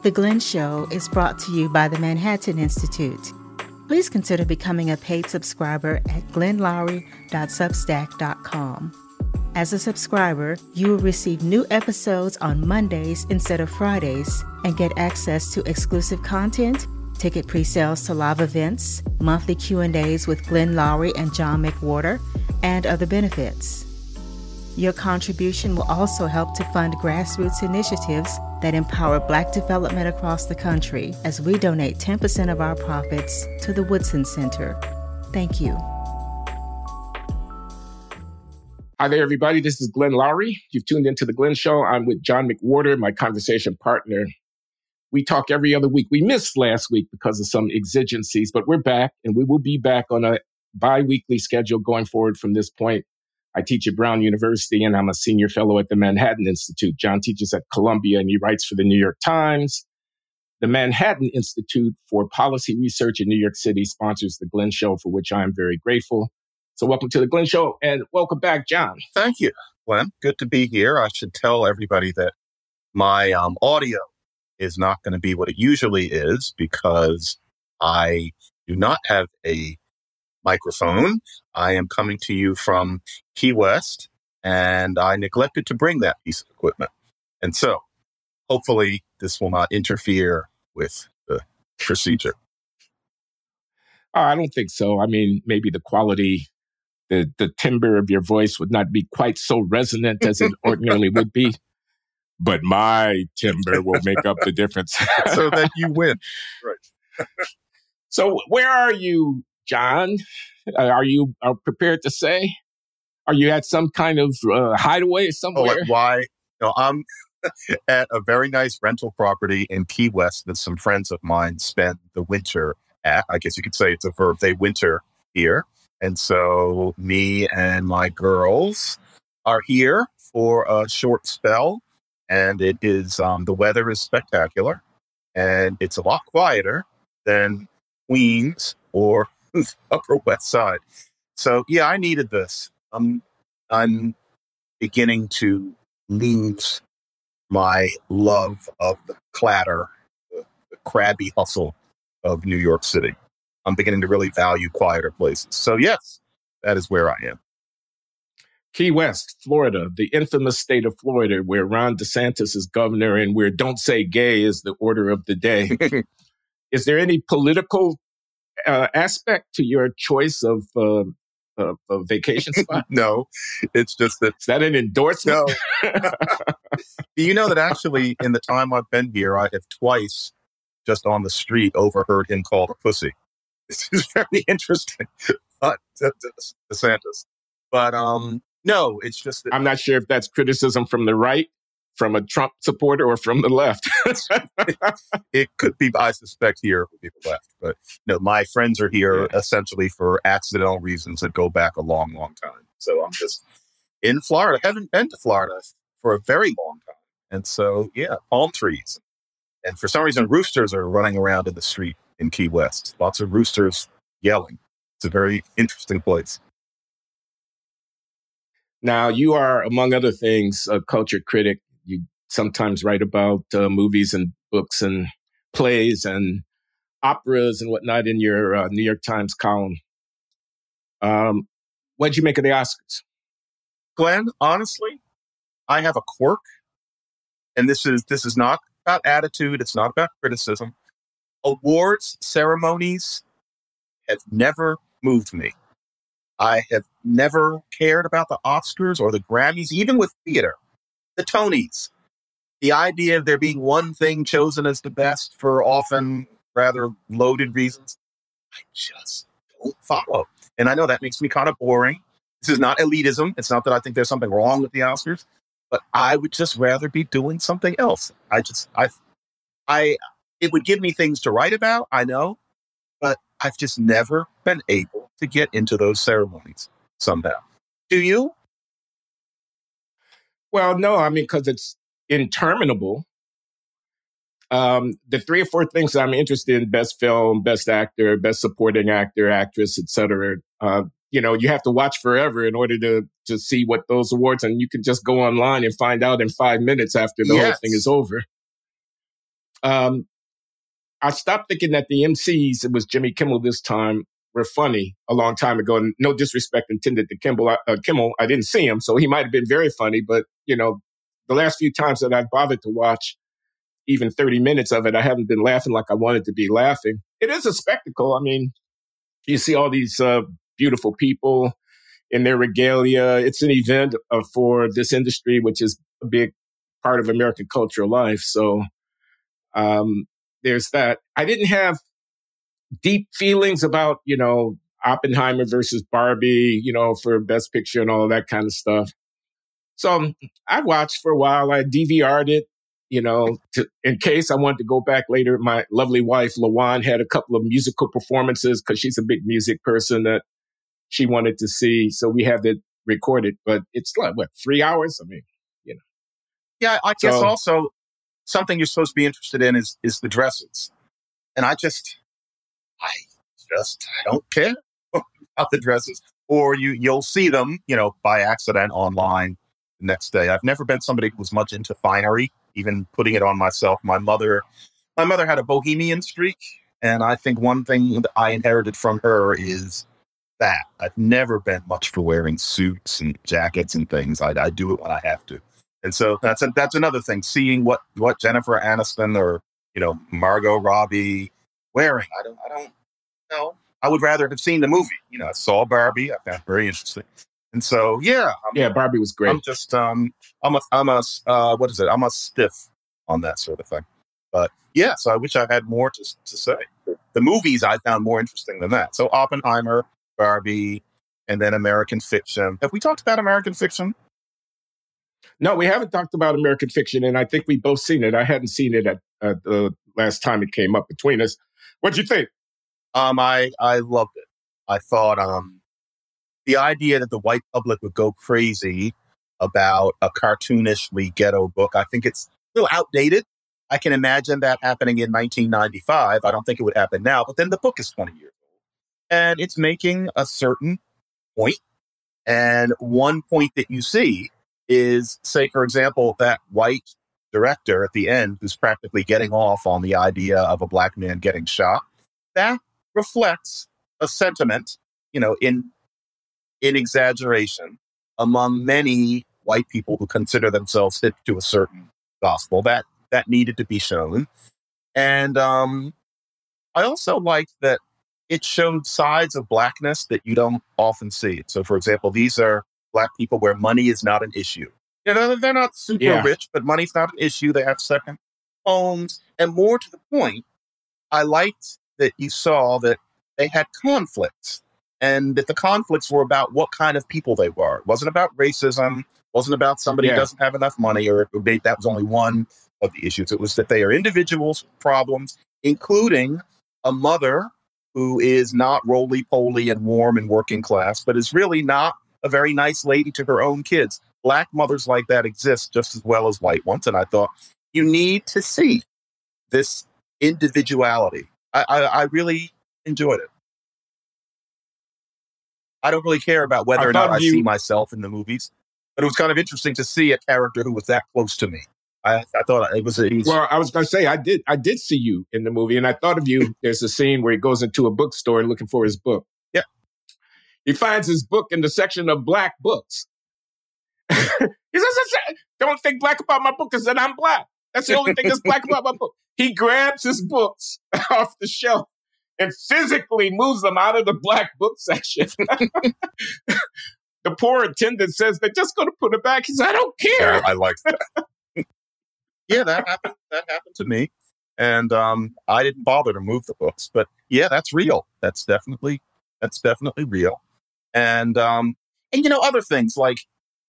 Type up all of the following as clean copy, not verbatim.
The Glenn Show is brought to you by the Manhattan Institute. Please consider becoming a paid subscriber at glennlowry.substack.com. As a subscriber, you will receive new episodes on Mondays instead of Fridays and get access to exclusive content, ticket pre-sales to live events, monthly Q&As with Glenn Lowry and John McWhorter, and other benefits. Your contribution will also help to fund grassroots initiatives that empower Black development across the country as we donate 10% of our profits to the Woodson Center. Thank you. Hi there, everybody. This is Glenn Lowry. You've tuned into The Glenn Show. I'm with John McWhorter, my conversation partner. We talk every other week. We missed last week because of some exigencies, but we're back, and we will be back on a bi-weekly schedule going forward from this point. I teach at Brown University, and I'm a senior fellow at the Manhattan Institute. John teaches at Columbia, and he writes for the New York Times. The Manhattan Institute for Policy Research in New York City sponsors The Glenn Show, for which I am very grateful. So welcome to The Glenn Show, and welcome back, John. Thank you, Glenn. Good to be here. I should tell everybody that my audio is not going to be what it usually is because I do not have a microphone. I am coming to you from Key West, and I neglected to bring that piece of equipment. And so, hopefully, this will not interfere with the procedure. I don't think so. I mean, maybe the quality, the timbre of your voice would not be quite so resonant as it ordinarily would be. But my timbre will make up the difference. So that you win. Right. So where are you, John? Are you prepared to say? Are you at some kind of hideaway somewhere? Oh, why? No, I'm at a very nice rental property in Key West that some friends of mine spend the winter at. I guess you could say it's a verb. They winter here. And so me and my girls are here for a short spell. And it is, the weather is spectacular. And it's a lot quieter than Queens or Upper West Side. So, yeah, I needed this. I'm beginning to lose my love of the clatter, the crabby hustle of New York City. I'm beginning to really value quieter places. So, yes, that is where I am. Key West, Florida, the infamous state of Florida, where Ron DeSantis is governor and where don't say gay is the order of the day. Is there any political aspect to your choice of a vacation spot? No, it's just that. Is that an endorsement? No. You know that actually in the time I've been here, I have twice just on the street overheard him call a pussy. This is very interesting. But DeSantis. But no, it's just that I'm not sure if that's criticism from the right, from a Trump supporter, or from the left. It could be, I suspect, here for people left. But no, my friends are here essentially for accidental reasons that go back a long, long time. So I'm just in Florida. I haven't been to Florida for a very long time. And so, yeah, palm trees. And for some reason, roosters are running around in the street in Key West. Lots of roosters yelling. It's a very interesting place. Now, you are, among other things, a culture critic. You sometimes write about movies and books and plays and operas and whatnot in your New York Times column. What did you make of the Oscars? Glenn, honestly, I have a quirk. And this is not about attitude. It's not about criticism. Awards ceremonies have never moved me. I have never cared about the Oscars or the Grammys, even with theater, the Tonys. The idea of there being one thing chosen as the best for often rather loaded reasons, I just don't follow. And I know that makes me kind of boring. This is not elitism. It's not that I think there's something wrong with the Oscars, but I would just rather be doing something else. It would give me things to write about, I know, but I've just never been able to get into those ceremonies somehow. Do you? Well, no, I mean, because it's interminable. The 3 or 4 things I'm interested in: best film, best actor, best supporting actor, actress, etc. You have to watch forever in order to see what those awards, and you can just go online and find out in 5 minutes after the whole thing is over. Um, I stopped thinking that the MCs, it was Jimmy Kimmel this time, were funny a long time ago. And no disrespect intended to Kimmel. I didn't see him, so he might have been very funny. But, the last few times that I've bothered to watch even 30 minutes of it, I haven't been laughing like I wanted to be laughing. It is a spectacle. I mean, you see all these beautiful people in their regalia. It's an event for this industry, which is a big part of American cultural life. So there's that. I didn't have deep feelings about, Oppenheimer versus Barbie, for Best Picture and all of that kind of stuff. So I watched for a while. I DVR'd it, in case I wanted to go back later. My lovely wife, LaJuan, had a couple of musical performances because she's a big music person that she wanted to see. So we have it recorded, but it's like, 3 hours? I mean, Yeah, I guess also something you're supposed to be interested in is the dresses. And I don't care about the dresses. Or you'll see them, by accident online the next day. I've never been somebody who was much into finery, even putting it on myself. My mother had a bohemian streak, and I think one thing that I inherited from her is that. I've never been much for wearing suits and jackets and things. I do it when I have to. And so that's another thing, seeing what Jennifer Aniston or, Margot Robbie wearing. I don't know. I would rather have seen the movie. I saw Barbie. I found it very interesting. And so, Barbie was great. I'm just, I'm a stiff on that sort of thing. But so I wish I had more to say. The movies I found more interesting than that. So Oppenheimer, Barbie, and then American Fiction. Have we talked about American Fiction? No, we haven't talked about American Fiction, and I think we both seen it. I hadn't seen it at the last time it came up between us. What'd you think? I loved it. I thought the idea that the white public would go crazy about a cartoonishly ghetto book, I think it's a little outdated. I can imagine that happening in 1995. I don't think it would happen now, but then the book is 20 years old. And it's making a certain point. And one point that you see is, say, for example, that white director at the end who's practically getting off on the idea of a black man getting shot. That reflects a sentiment, in exaggeration among many white people who consider themselves fit to a certain gospel that needed to be shown. And I also liked that it showed sides of blackness that you don't often see. So, for example, these are black people where money is not an issue. They're not super rich, but money's not an issue. They have second homes. And more to the point, I liked that you saw that they had conflicts, and that the conflicts were about what kind of people they were. It wasn't about racism. It wasn't about somebody who doesn't have enough money, or that was only one of the issues. It was that they are individuals with problems, including a mother who is not roly-poly and warm and working class, but is really not a very nice lady to her own kids. Black mothers like that exist just as well as white ones. And I thought, you need to see this individuality. I really enjoyed it. I don't really care about whether or not I see myself in the movies, but it was kind of interesting to see a character who was that close to me. I thought it was. Well, I was going to say, I did see you in the movie, and I thought of you. There's a scene where he goes into a bookstore looking for his book. Yeah. He finds his book in the section of black books. He says, don't think black about my book, because then I'm black. That's the only thing that's black about my book. He grabs his books off the shelf and physically moves them out of the black book section. The poor attendant says, they're just going to put it back. He says, I don't care. Yeah, I like that. Yeah, that happened. That happened to me. And I didn't bother to move the books. But yeah, that's real. That's definitely real. And other things like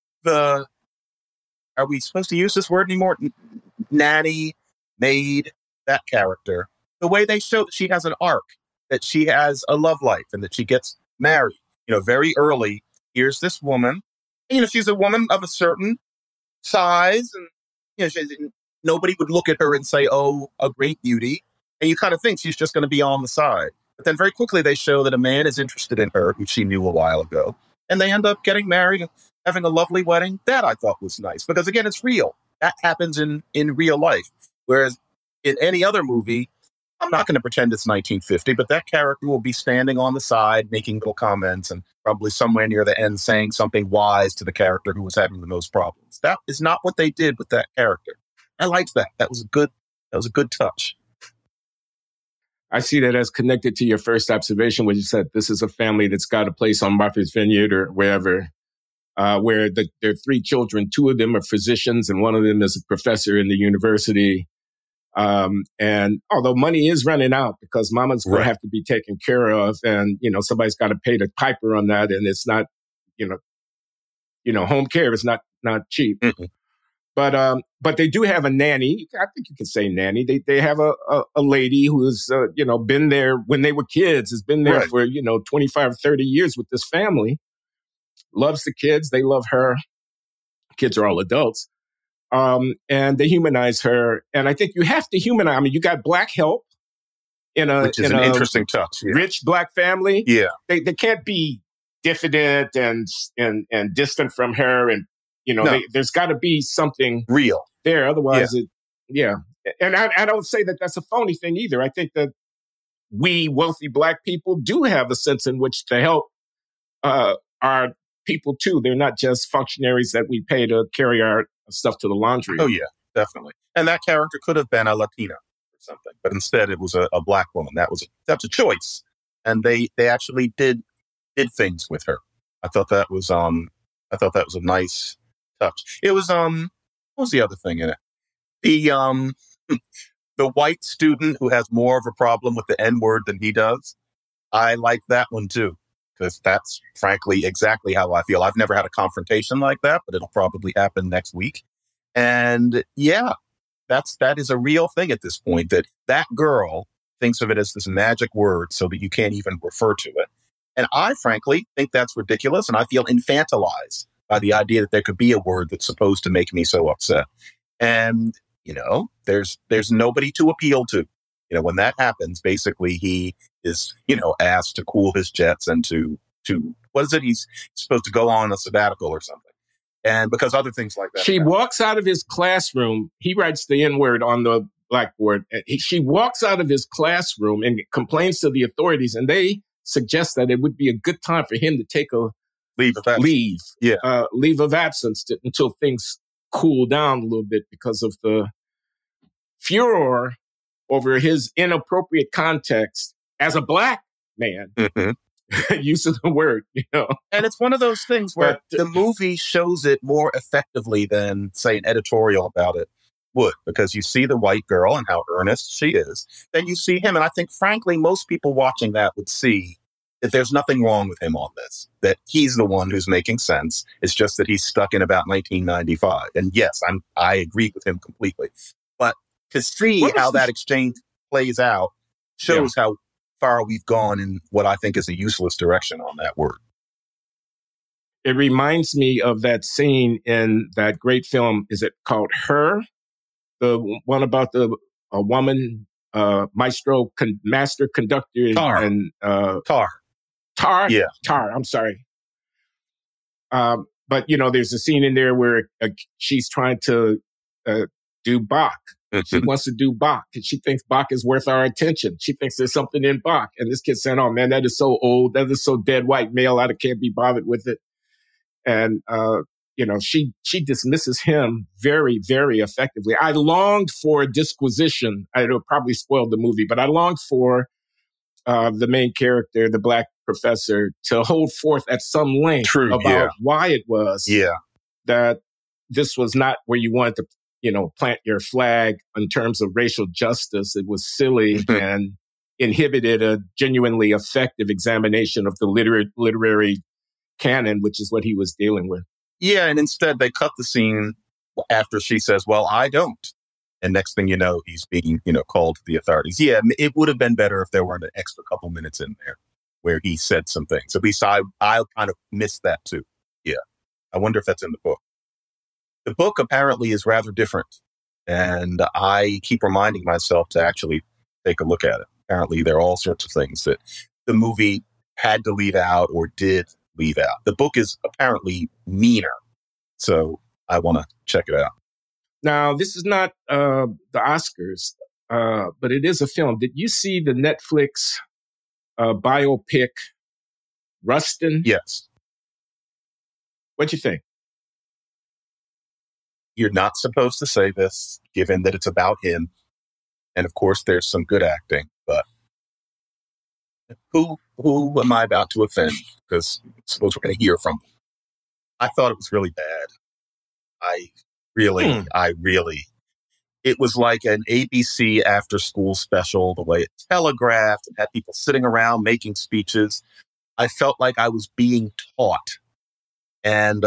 are we supposed to use this word anymore? Nanny, maid, that character. The way they show that she has an arc, that she has a love life, and that she gets married, very early. Here's this woman. She's a woman of a certain size, and nobody would look at her and say, oh, a great beauty. And you kind of think she's just going to be on the side. But then very quickly they show that a man is interested in her, who she knew a while ago. And they end up getting married and having a lovely wedding. That I thought was nice. Because again, it's real. That happens in real life. Whereas In any other movie, I'm not going to pretend it's 1950, but that character will be standing on the side, making little comments, and probably somewhere near the end saying something wise to the character who was having the most problems. That is not what they did with that character. I liked that. That was a good touch. I see that as connected to your first observation, where you said this is a family that's got a place on Martha's Vineyard or wherever, where there are three children. Two of them are physicians, and one of them is a professor in the university. And although money is running out because mama's going to have to be taken care of, and somebody's got to pay the piper on that, and it's not, home care is not cheap. Mm-hmm. But they do have a nanny. I think you can say nanny. They have a lady who's been there when they were kids, has been there for 25 or 30 years with this family. Loves the kids. They love her. Kids are all adults. And they humanize her. And I think you have to humanize. I mean, you got black help which is an interesting touch. Yeah. Rich black family. Yeah. They can't be diffident and distant from her. And, there's got to be something real there. Otherwise, And I don't say that that's a phony thing either. I think that we wealthy black people do have a sense in which to help our people too. They're not just functionaries that we pay to carry our stuff to the laundry. Oh, yeah, definitely. And that character could have been a Latina or something, but instead it was a black woman. That's a choice. And they actually did things with her. I thought that was a nice touch. It was what was the other thing in it? The white student who has more of a problem with the N-word than he does. I like that one too, because that's frankly exactly how I feel. I've never had a confrontation like that, but it'll probably happen next week. And yeah, that is a real thing at this point, that girl thinks of it as this magic word so that you can't even refer to it. And I frankly think that's ridiculous. And I feel infantilized by the idea that there could be a word that's supposed to make me so upset. And, there's nobody to appeal to. When that happens, basically he is, asked to cool his jets and to what is it? He's supposed to go on a sabbatical or something. And because other things like that. She walks out of his classroom. He writes the N-word on the blackboard. She walks out of his classroom and complains to the authorities, and they suggest that it would be a good time for him to take a leave of absence until things cool down a little bit because of the furor over his inappropriate context as a black man. Mm-hmm. Use of the word, And it's one of those things where the movie shows it more effectively than, say, an editorial about it would, because you see the white girl and how earnest she is. Then you see him. And I think, frankly, most people watching that would see that there's nothing wrong with him on this, that he's the one who's making sense. It's just that he's stuck in about 1995. And yes, I agree with him completely. But to see how that exchange plays out shows how far we've gone in what I think is a useless direction on that word. It reminds me of that scene in that great film. Is it called Her? The one about a woman, maestro, master conductor. Tar. And Tar? Yeah. Tar, I'm sorry. But, there's a scene in there where she's trying to do Bach. She wants to do Bach, and she thinks Bach is worth our attention. She thinks there's something in Bach. And this kid's saying, oh, man, that is so old. That is so dead white male. I can't be bothered with it. And, she dismisses him very, very effectively. I longed for a disquisition. It'll probably spoil the movie, but I longed for the main character, the black professor, to hold forth at some length about why it was that this was not where you wanted to plant your flag in terms of racial justice. It was silly and inhibited a genuinely effective examination of the literary canon, which is what he was dealing with. Yeah, and instead they cut the scene after she says, well, I don't. And next thing you know, he's being, called to the authorities. Yeah, it would have been better if there weren't an extra couple minutes in there where he said some things. At least I kind of missed that too. Yeah. I wonder if that's in the book. The book apparently is rather different, and I keep reminding myself to actually take a look at it. Apparently, there are all sorts of things that the movie had to leave out or did leave out. The book is apparently meaner, so I want to check it out. Now, this is not the Oscars. but it is a film. Did you see the Netflix biopic Rustin? Yes. What'd you think? You're not supposed to say this, given that it's about him. And of course, there's some good acting, but who am I about to offend? Because I suppose we're going to hear from them. I thought it was really bad. I really, it was like an ABC after school special, the way it telegraphed and had people sitting around making speeches. I felt like I was being taught. And,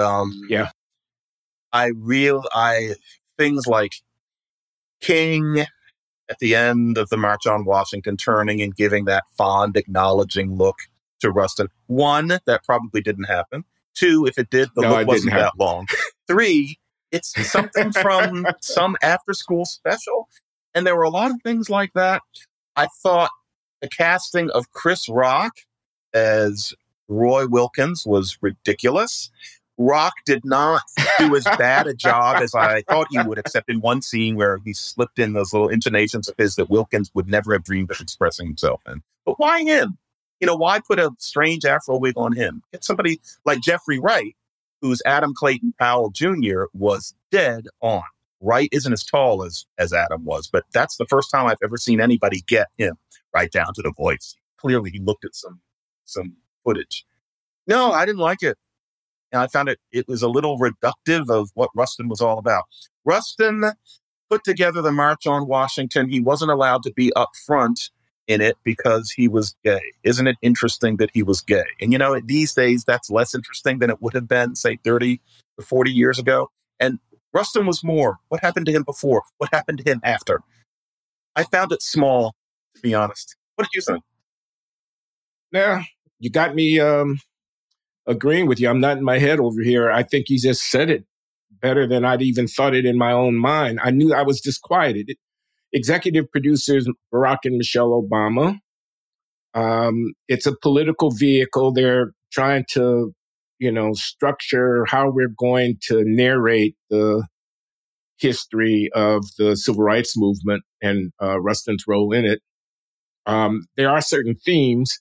things like King at the end of the March on Washington turning and giving that fond, acknowledging look to Rustin. 1, that probably didn't happen. 2, if it did, the look wasn't that long. 3, it's something from some after-school special. And there were a lot of things like that. I thought the casting of Chris Rock as Roy Wilkins was ridiculous. Rock did not do as bad a job as I thought he would, except in one scene where he slipped in those little intonations of his that Wilkins would never have dreamed of expressing himself in. But why him? Why put a strange Afro wig on him? Get somebody like Jeffrey Wright, who's Adam Clayton Powell Jr., was dead on. Wright isn't as tall as Adam was, but that's the first time I've ever seen anybody get him right down to the voice. Clearly, he looked at some footage. No, I didn't like it. And I found it was a little reductive of what Rustin was all about. Rustin put together the March on Washington. He wasn't allowed to be up front in it because he was gay. Isn't it interesting that he was gay? And, these days, that's less interesting than it would have been, say, 30 or 40 years ago. And Rustin was more. What happened to him before? What happened to him after? I found it small, to be honest. What did you think? Yeah, you got me agreeing with you. I'm not in my head over here. I think you just said it better than I'd even thought it in my own mind. I knew I was disquieted. Executive producers Barack and Michelle Obama. It's a political vehicle. They're trying to, structure how we're going to narrate the history of the civil rights movement and Rustin's role in it. There are certain themes,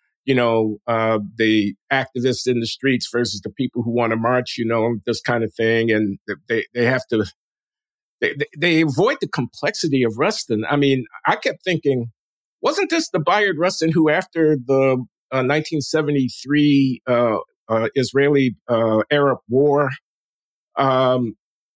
the activists in the streets versus the people who want to march, this kind of thing. And they have to, they avoid the complexity of Rustin. I mean, I kept thinking, wasn't this the Bayard Rustin who, after the 1973 Israeli Arab War, the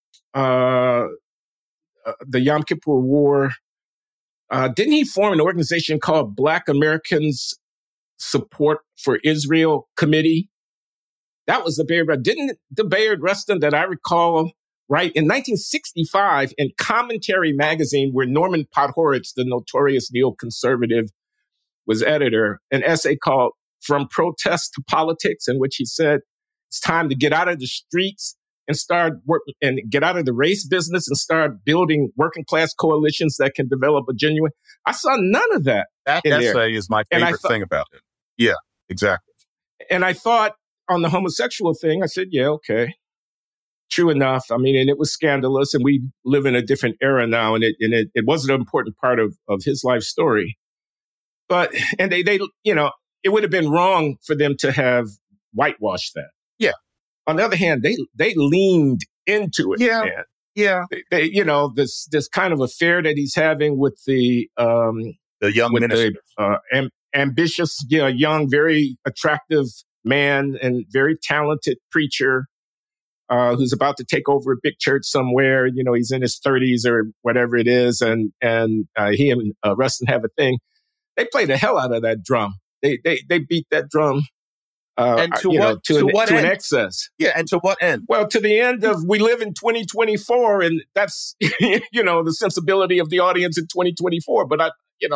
Yom Kippur War, didn't he form an organization called Black Americans Support for Israel Committee? That was the Bayard. Didn't the Bayard Rustin that I recall write in 1965 in Commentary magazine, where Norman Podhoretz, the notorious neoconservative, was editor, an essay called From Protest to Politics, in which he said it's time to get out of the streets and start working and get out of the race business and start building working class coalitions that can develop a genuine. I saw none of that. That essay is my favorite thing about it. Yeah, exactly. And I thought on the homosexual thing, I said, yeah, okay. True enough. I mean, and it was scandalous, and we live in a different era now, and it wasn't an important part of his life story. But, and they it would have been wrong for them to have whitewashed that. Yeah. On the other hand, they leaned into it. Yeah. Man. Yeah. They, this kind of affair that he's having with the young minister. Ambitious, young, very attractive man and very talented preacher who's about to take over a big church somewhere. He's in his 30s or whatever it is, and he and Rustin have a thing. They play the hell out of that drum. They beat that drum. And to an excess. Yeah, and to what end? Well, to the end of we live in 2024, and that's the sensibility of the audience in 2024. But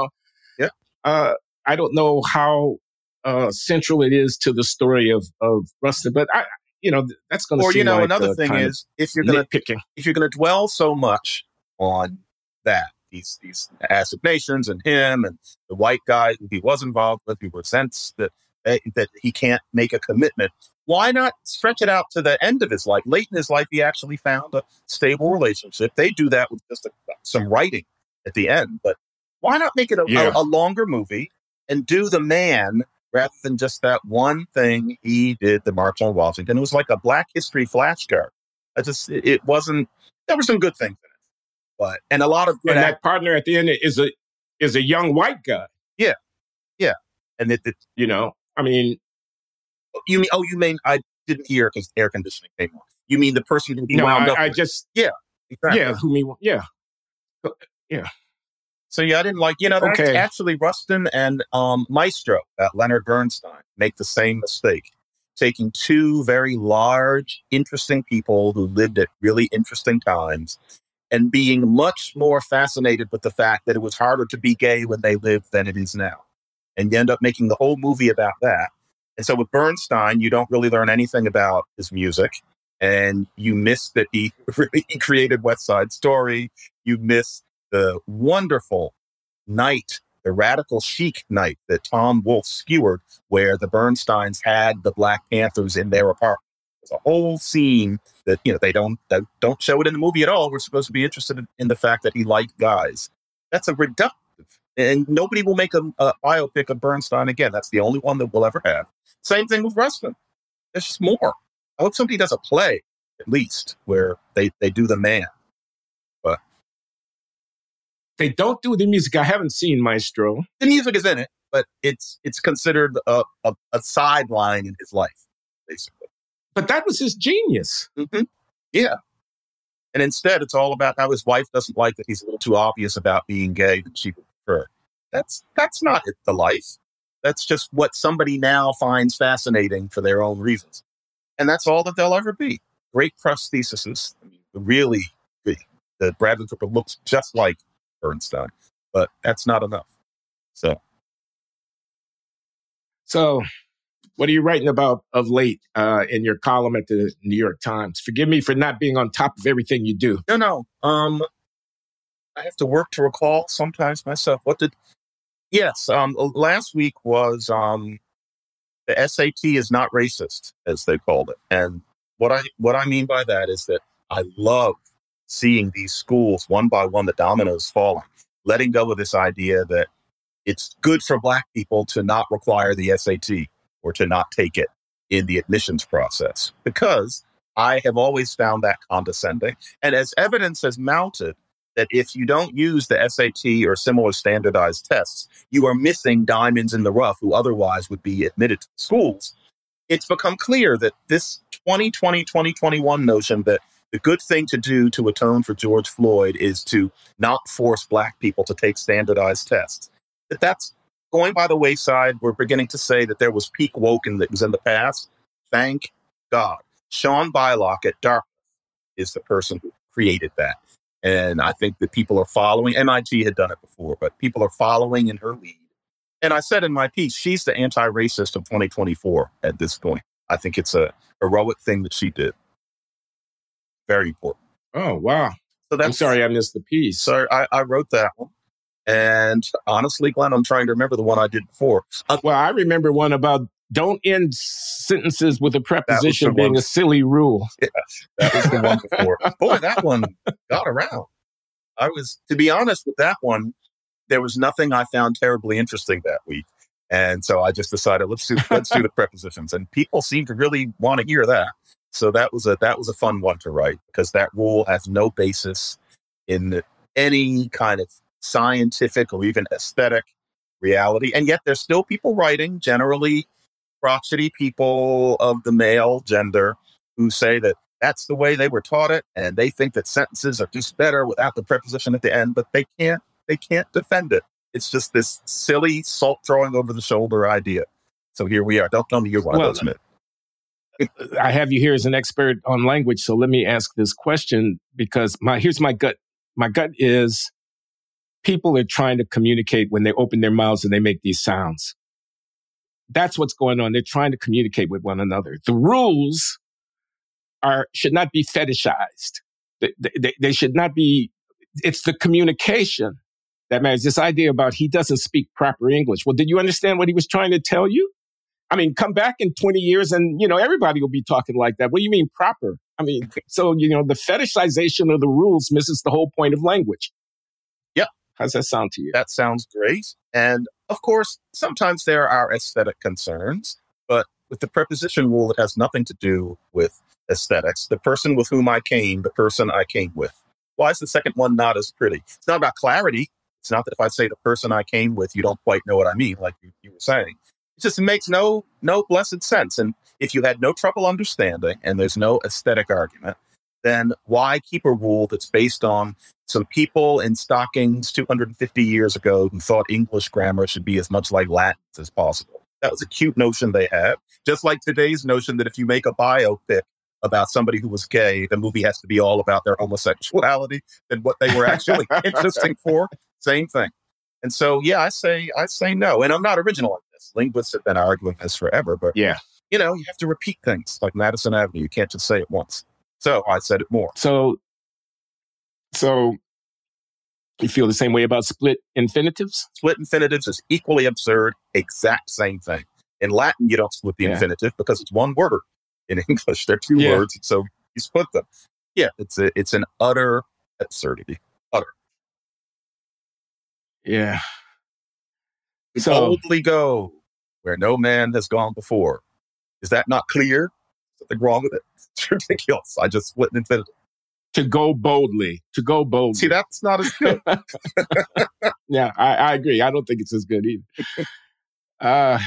I don't know how central it is to the story of Rustin. But that's going to seem like another thing is if you're going to dwell so much on that. These assignations and him and the white guy who he was involved with, who resents that he can't make a commitment. Why not stretch it out to the end of his life? Late in his life, he actually found a stable relationship. They do that with just some writing at the end. But Why not make it Yeah. a longer movie and do The Man rather than just that one thing he did, the March on Washington? It was like a Black History flashcard. It wasn't, there were some good things in it, but, and a lot of good And that partner at the end is a young white guy. Yeah. Yeah. And you know, I mean, you mean, I didn't hear because air conditioning came on. You mean the person who he wound up with? Yeah, exactly. Yeah. So yeah, I didn't like, that's Okay. actually Rustin and Maestro, Leonard Bernstein, make the same mistake. Taking two very large, interesting people who lived at really interesting times and being much more fascinated with the fact that it was harder to be gay when they lived than it is now. And you end up making the whole movie about that. And so with Bernstein, you don't really learn anything about his music. And you miss that he really created West Side Story. You miss the wonderful night, the radical chic night that Tom Wolfe skewered, where the Bernsteins had the Black Panthers in their apartment. There's a whole scene that they don't show it in the movie at all. We're supposed to be interested in the fact that he liked guys. That's a reductive, and nobody will make a biopic of Bernstein again. That's the only one that we'll ever have. Same thing with Rustin. There's just more. I hope somebody does a play, at least, where they do The Man. But they don't do the music. I haven't seen Maestro. The music is in it, but it's considered a sideline in his life, basically. But that was his genius. Mm-hmm. Yeah. And instead, it's all about how his wife doesn't like that he's a little too obvious about being gay than she would prefer. That's not the life. That's just what somebody now finds fascinating for their own reasons. And that's all that they'll ever be. Great prostheses. I mean, really good. The Bradley Cooper looks just like Bernstein, but that's not enough. So what are you writing about of late in your column at the New York Times? Forgive me for not being on top of everything you do. No. I have to work to recall sometimes myself. Last week was the SAT is not racist, as they called it. And what I mean by that is that I love seeing these schools one by one, the dominoes falling, letting go of this idea that it's good for Black people to not require the SAT or to not take it in the admissions process, because I have always found that condescending. And as evidence has mounted that if you don't use the SAT or similar standardized tests, you are missing diamonds in the rough who otherwise would be admitted to schools. It's become clear that this 2020, 2021 notion that the good thing to do to atone for George Floyd is to not force Black people to take standardized tests. That's going by the wayside. We're beginning to say that there was peak woken that was in the past. Thank God. Sean Bylock at Dartmouth is the person who created that. And I think that people are following. MIT had done it before, but people are following in her lead. And I said in my piece, she's the anti-racist of 2024 at this point. I think it's a heroic thing that she did. Very important. Oh, wow. So I'm sorry I missed the piece. So I wrote that one. And honestly, Glenn, I'm trying to remember the one I did before. Well, I remember one about don't end sentences with a preposition being a silly rule. Yeah, that was the one before. Boy, that one got around. To be honest with that one, there was nothing I found terribly interesting that week. And so I just decided, let's do the prepositions. And people seem to really want to hear that. So that was a fun one to write, because that rule has no basis in any kind of scientific or even aesthetic reality. And yet there's still people writing, generally crotchety people of the male gender, who say that that's the way they were taught it, and they think that sentences are just better without the preposition at the end, but they can't defend it. It's just this silly salt throwing over the shoulder idea. So here we are. Don't tell me you're one of those men. I have you here as an expert on language, so let me ask this question, because here's my gut. My gut is people are trying to communicate when they open their mouths and they make these sounds. That's what's going on. They're trying to communicate with one another. The rules should not be fetishized. They should not be. It's the communication that matters. This idea about he doesn't speak proper English. Well, did you understand what he was trying to tell you? I mean, come back in 20 years and, everybody will be talking like that. What do you mean proper? I mean, so, the fetishization of the rules misses the whole point of language. Yep. How's that sound to you? That sounds great. And of course, sometimes there are aesthetic concerns, but with the preposition rule, it has nothing to do with aesthetics. The person with whom I came, the person I came with. Why is the second one not as pretty? It's not about clarity. It's not that if I say the person I came with, you don't quite know what I mean, like you were saying. It just makes no blessed sense. And if you had no trouble understanding and there's no aesthetic argument, then why keep a rule that's based on some people in stockings 250 years ago who thought English grammar should be as much like Latin as possible? That was a cute notion they had. Just like today's notion that if you make a biopic about somebody who was gay, the movie has to be all about their homosexuality and what they were actually interesting for. Same thing. And so, yeah, I say no. And I'm not original on this. Linguists have been arguing this forever, but yeah, you have to repeat things like Madison Avenue. You can't just say it once. So I said it more. So you feel the same way about split infinitives? Split infinitives is equally absurd. Exact same thing. In Latin, you don't split the infinitive because it's one word. In English, they're two words, so you split them. Yeah, it's an utter absurdity. Utter. Yeah. So boldly go where no man has gone before. Is that not clear? Something wrong with it? It's ridiculous. I just split an infinitive. To go boldly. See, that's not as good. Yeah, I agree. I don't think it's as good either.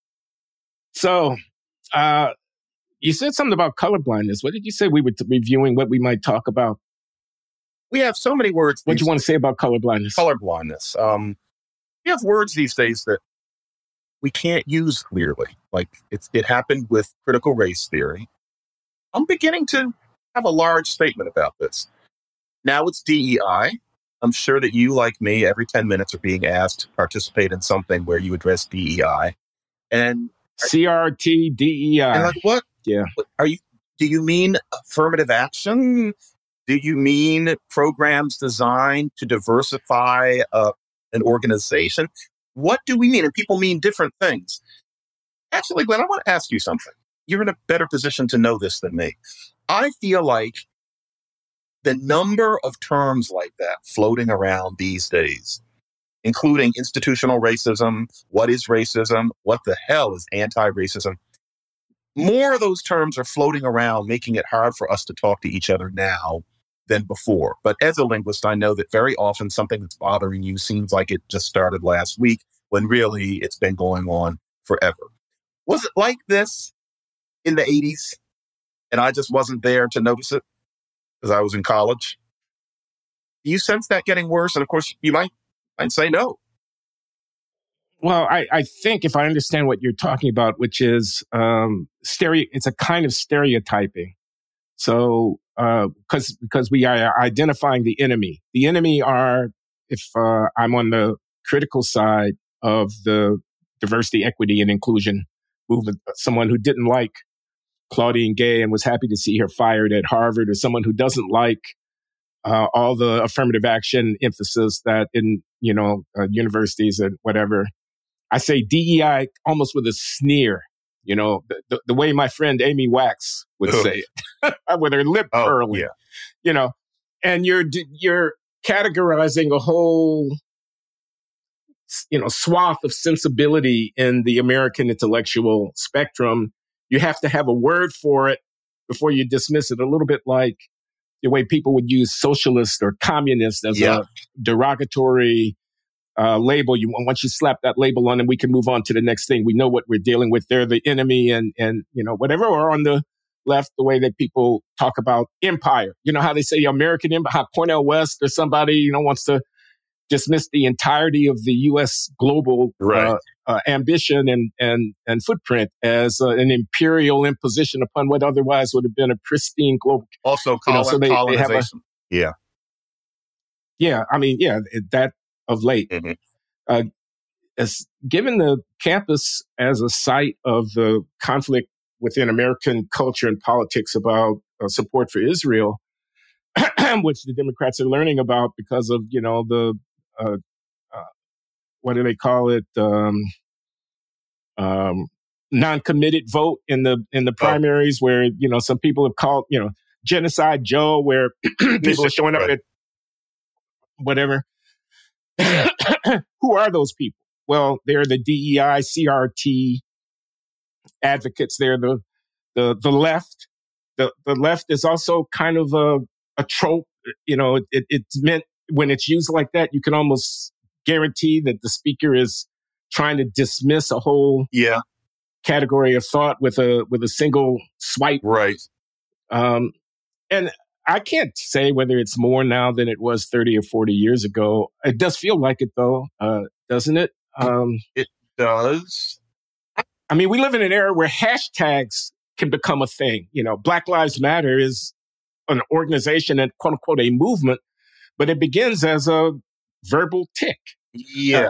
You said something about colorblindness. What did you say? We were reviewing what we might talk about. We have so many words. What do you want to say about colorblindness? Colorblindness. We have words these days that we can't use clearly. Like it happened with critical race theory. I'm beginning to have a large statement about this. Now it's DEI. I'm sure that you, like me, every 10 minutes are being asked to participate in something where you address DEI. And CRT, DEI. And like, what? Yeah. Do you mean affirmative action? Do you mean programs designed to diversify an organization? What do we mean? And people mean different things. Actually, Glenn, I want to ask you something. You're in a better position to know this than me. I feel like the number of terms like that floating around these days, including institutional racism, what is racism, what the hell is anti-racism, more of those terms are floating around, making it hard for us to talk to each other now than before. But as a linguist, I know that very often something that's bothering you seems like it just started last week, when really it's been going on forever. Was it like this in the 80s? And I just wasn't there to notice it because I was in college. Do you sense that getting worse? And of course, you might say no. Well, I think if I understand what you're talking about, which is it's a kind of stereotyping. So because we are identifying the enemy. The enemy are, if I'm on the critical side of the diversity, equity, and inclusion movement, someone who didn't like Claudine Gay and was happy to see her fired at Harvard, or someone who doesn't like all the affirmative action emphasis that in universities and whatever. I say DEI almost with a sneer, the way my friend Amy Wax would say it, with her lip curling, and you're categorizing a whole, swath of sensibility in the American intellectual spectrum. You have to have a word for it before you dismiss it, a little bit like the way people would use socialist or communist as a derogatory label. Once you slap that label on them, we can move on to the next thing. We know what we're dealing with. They're the enemy and whatever. Or on the left, the way that people talk about empire. You know how they say American empire, how Cornel West or somebody, wants to dismiss the entirety of the U.S. global ambition and footprint as an imperial imposition upon what otherwise would have been a pristine global. Also, colonization. Yeah. I mean, that of late. Mm-hmm. As given the campus as a site of the conflict within American culture and politics about support for Israel, which the Democrats are learning about because of the what do they call it? Non-committed vote in the primaries, where some people have called Genocide Joe, where people are showing up at whatever. Who are those people? Well, they're the DEI, CRT advocates. They're the left. The left is also kind of a trope. It's meant, when it's used like that, you can almost guarantee that the speaker is trying to dismiss a whole category of thought with a single swipe. Right. And I can't say whether it's more now than it was 30 or 40 years ago. It does feel like it, though, doesn't it? It does. I mean, we live in an era where hashtags can become a thing. Black Lives Matter is an organization and quote unquote a movement, but it begins as a verbal tick. Yeah.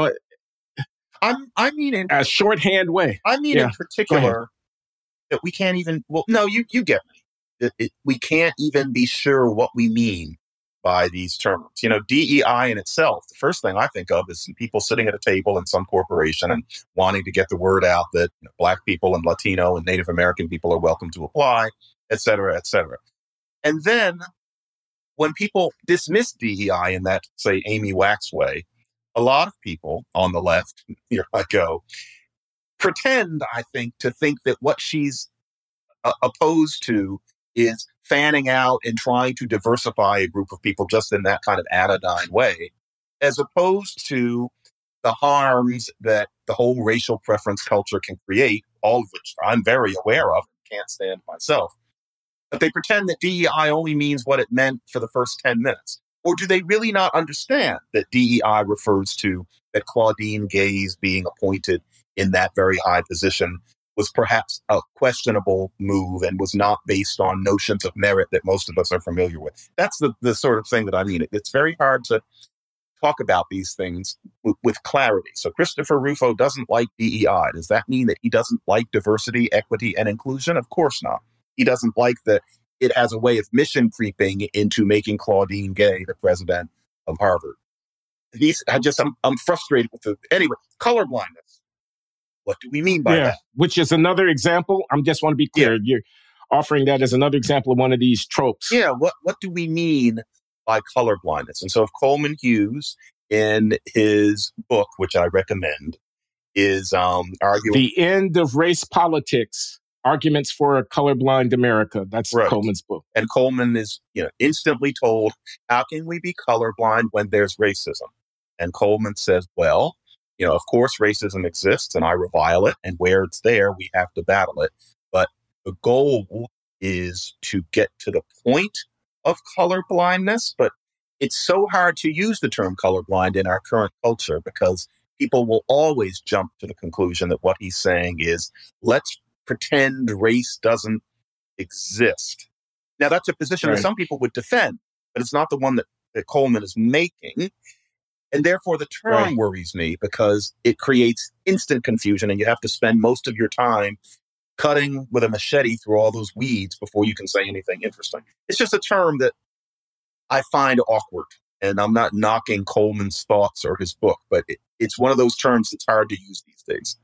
I mean, in a shorthand way. I mean, in particular, that we can't even, well, no, you get me. We can't even be sure what we mean by these terms. DEI in itself, the first thing I think of is some people sitting at a table in some corporation and wanting to get the word out that Black people and Latino and Native American people are welcome to apply, et cetera, et cetera. And then when people dismiss DEI in that, say, Amy Wax way, a lot of people on the left, here I go, pretend, I think, to think that what she's opposed to is fanning out and trying to diversify a group of people just in that kind of anodyne way, as opposed to the harms that the whole racial preference culture can create, all of which I'm very aware of and can't stand myself. But they pretend that DEI only means what it meant for the first 10 minutes. Or do they really not understand that DEI refers to that Claudine Gay's being appointed in that very high position was perhaps a questionable move and was not based on notions of merit that most of us are familiar with? That's the sort of thing that I mean. It's very hard to talk about these things with clarity. So Christopher Rufo doesn't like DEI. Does that mean that he doesn't like diversity, equity, and inclusion? Of course not. He doesn't like that it has a way of mission creeping into making Claudine Gay the president of Harvard. I'm frustrated with it. Anyway, colorblindness. What do we mean by that? Which is another example. I just want to be clear. You're offering that as another example of one of these tropes. Yeah. What do we mean by colorblindness? And so if Coleman Hughes, in his book, which I recommend, is arguing The End of Race Politics, Arguments for a Colorblind America. That's Coleman's book. And Coleman is, instantly told, how can we be colorblind when there's racism? And Coleman says, well, of course racism exists and I revile it. And where it's there, we have to battle it. But the goal is to get to the point of colorblindness. But it's so hard to use the term colorblind in our current culture because people will always jump to the conclusion that what he's saying is, let's pretend race doesn't exist. Now, that's a position that some people would defend, but it's not the one that Coleman is making. And therefore, the term worries me because it creates instant confusion and you have to spend most of your time cutting with a machete through all those weeds before you can say anything interesting. It's just a term that I find awkward. And I'm not knocking Coleman's thoughts or his book, but it's one of those terms that's hard to use these days.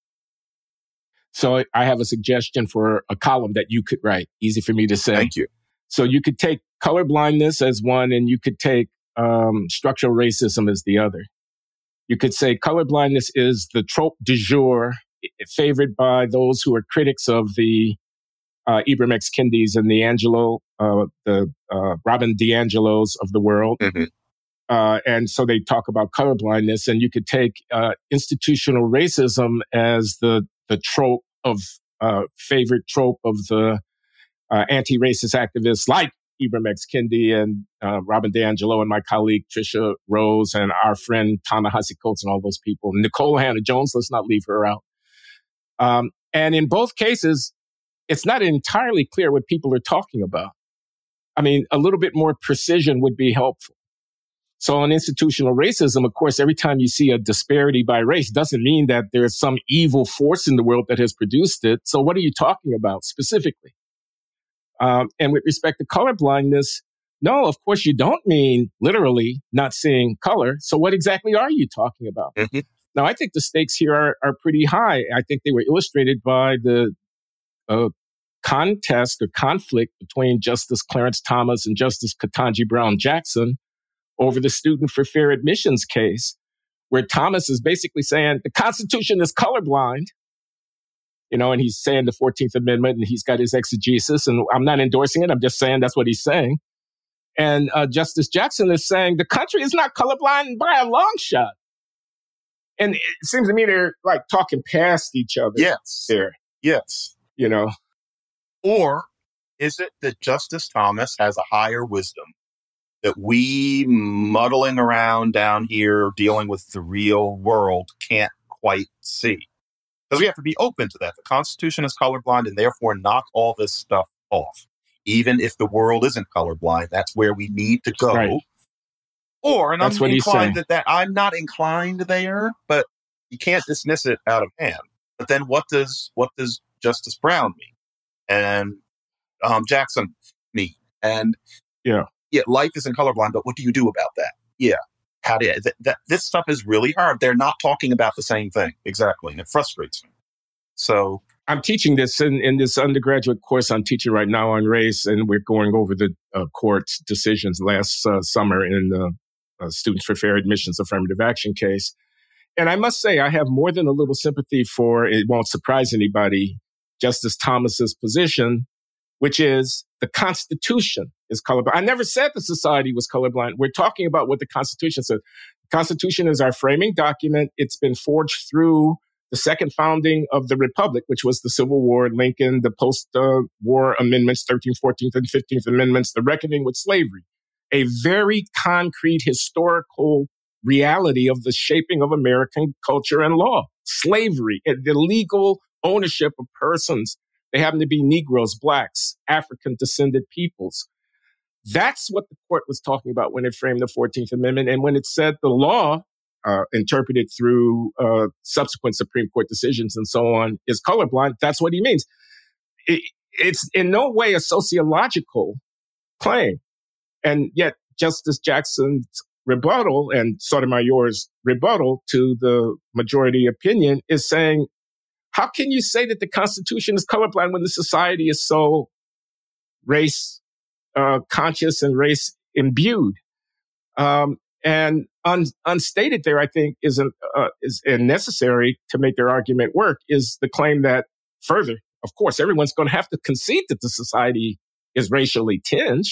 So I have a suggestion for a column that you could write. Easy for me to say. Thank you. So you could take colorblindness as one, and you could take structural racism as the other. You could say colorblindness is the trope du jour favored by those who are critics of the Ibram X. Kendis and the Robin DiAngelos of the world. Mm-hmm. And so they talk about colorblindness, and you could take institutional racism as the trope of favorite trope of the anti-racist activists like Ibram X. Kendi and Robin DiAngelo and my colleague Tricia Rose and our friend Ta-Nehisi Coates and all those people. Nicole Hannah-Jones, let's not leave her out. And in both cases, it's not entirely clear what people are talking about. I mean, a little bit more precision would be helpful. So on institutional racism, of course, every time you see a disparity by race doesn't mean that there's some evil force in the world that has produced it. So what are you talking about specifically? And with respect to colorblindness, no, of course you don't mean literally not seeing color. So what exactly are you talking about? Mm-hmm. Now, I think the stakes here are pretty high. I think they were illustrated by the contest or conflict between Justice Clarence Thomas and Justice Ketanji Brown Jackson over the student for fair admissions case, where Thomas is basically saying the Constitution is colorblind, and he's saying the 14th Amendment, and he's got his exegesis, and I'm not endorsing it. I'm just saying that's what he's saying. And Justice Jackson is saying the country is not colorblind by a long shot. And it seems to me they're like talking past each other. Yes. There. Yes. Or is it that Justice Thomas has a higher wisdom that we muddling around down here dealing with the real world can't quite see? Because we have to be open to that. The Constitution is colorblind, and therefore knock all this stuff off. Even if the world isn't colorblind, that's where we need to go. Right. Or, and that's I'm inclined that I'm not inclined there, but you can't dismiss it out of hand. But then what does Justice Brown mean? And Jackson mean? And life isn't colorblind, but what do you do about that? Yeah. How do this stuff is really hard. They're not talking about the same thing. Exactly. And it frustrates me. So I'm teaching this in this undergraduate course I'm teaching right now on race, and we're going over the court's decisions last summer in the Students for Fair Admissions affirmative action case. And I must say, I have more than a little sympathy for, it won't surprise anybody, Justice Thomas's position, which is the Constitution is colorblind. I never said the society was colorblind. We're talking about what the Constitution says. The Constitution is our framing document. It's been forged through the second founding of the Republic, which was the Civil War, Lincoln, the post-war amendments, 13th, 14th, and 15th Amendments, the reckoning with slavery. A very concrete historical reality of the shaping of American culture and law. Slavery, the legal ownership of persons. They happen to be Negroes, Blacks, African-descended peoples. That's what the court was talking about when it framed the 14th Amendment. And when it said the law, interpreted through subsequent Supreme Court decisions and so on, is colorblind, that's what he means. It's in no way a sociological claim. And yet Justice Jackson's rebuttal and Sotomayor's rebuttal to the majority opinion is saying, how can you say that the Constitution is colorblind when the society is so race conscious and race imbued? And unstated there, I think, is necessary to make their argument work, is the claim that further, of course, everyone's going to have to concede that the society is racially tinged,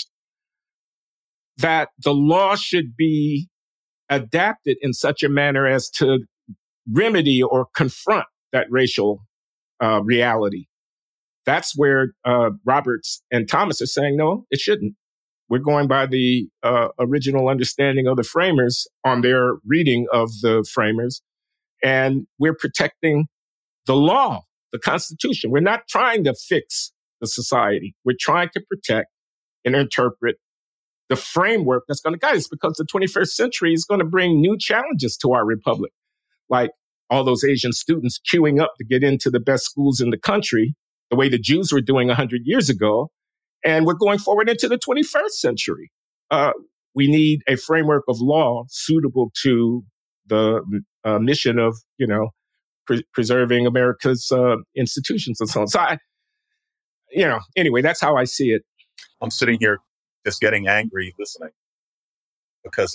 that the law should be adapted in such a manner as to remedy or confront that racial reality. That's where Roberts and Thomas are saying, no, it shouldn't. We're going by the original understanding of the framers on their reading of the framers, and we're protecting the law, the Constitution. We're not trying to fix the society. We're trying to protect and interpret the framework that's going to guide us, because the 21st century is going to bring new challenges to our republic, like all those Asian students queuing up to get into the best schools in the country, the way the Jews were doing 100 years ago. And we're going forward into the 21st century. We need a framework of law suitable to the mission of, preserving America's institutions and so on. So, anyway, that's how I see it. I'm sitting here just getting angry listening, because